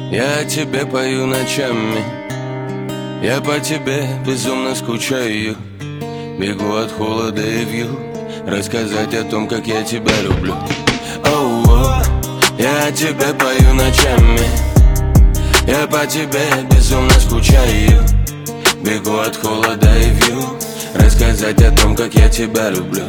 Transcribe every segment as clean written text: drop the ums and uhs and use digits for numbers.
Я о тебе пою ночами, я по тебе безумно скучаю. Бегу от холода и вью, рассказать о том, как я тебя люблю. Оу, я о тебе пою ночами, я по тебе безумно скучаю. Бегу от холода и вью, рассказать о том, как я тебя люблю.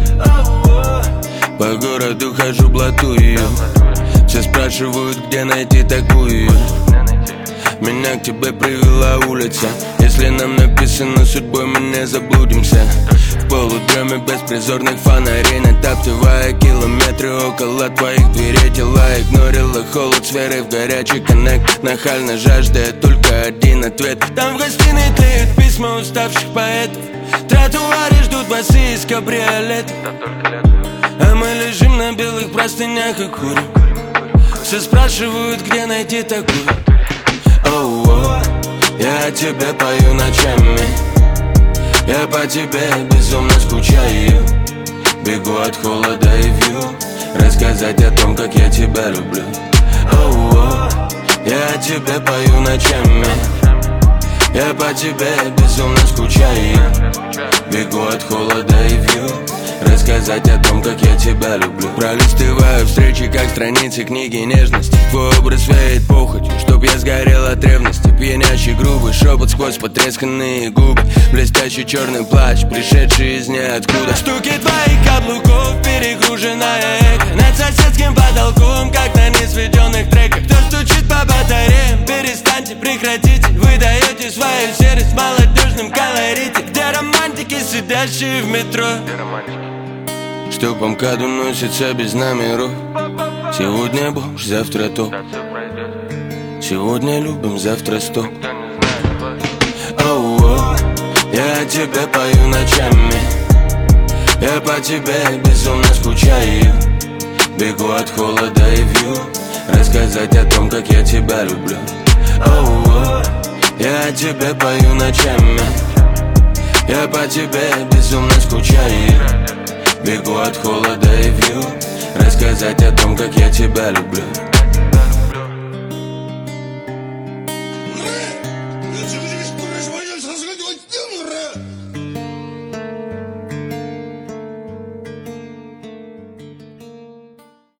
По городу хожу, блатую, все спрашивают, где найти такую. Меня к тебе привела улица, если нам написано судьбой, мы не заблудимся. В полудреме беспризорных фонарей, натаптывая километры около твоих дверей. Тела игнорила холод с верой в горячий коннект, нахально жаждая только один ответ. Там в гостиной тлеют письма уставших поэтов, тротуары ждут басы из кабриолетов, а мы лежим на белых простынях и курим. Все спрашивают, где найти такую. Оу, я о тебе пою ночами, я по тебе безумно скучаю. Бегу от холода и вью, рассказать о том, как я тебя люблю. Оу, я о тебе пою ночами, я по тебе безумно скучаю. Бегу от холода и вью, рассказать о том, как я тебя люблю. Пролистываю встречи, как страницы книги нежности. Твой образ веет похотью, чтоб я сгорел от ревности. Пьянящий грубый шепот сквозь потресканные губы, блестящий черный плащ, пришедший из ниоткуда. Стуки твоих каблуков, перегруженная эко над соседским потолком, как на несведенных треках. Кто стучит по батареям, перестаньте, прекратите. Вы даете свою серость в молодежном колорите. Где романтики, сидящие в метро, что по МКАДу носится без номеров. Сегодня бомж, завтра топ, сегодня любим, завтра стоп. Оу, я о тебе пою ночами, я по тебе безумно скучаю. Бегу от холода и вью, рассказать о том, как я тебя люблю. Оу, я о тебе пою ночами, я по тебе безумно скучаю. Бегу от холода и вью, рассказать о том, как я тебя люблю.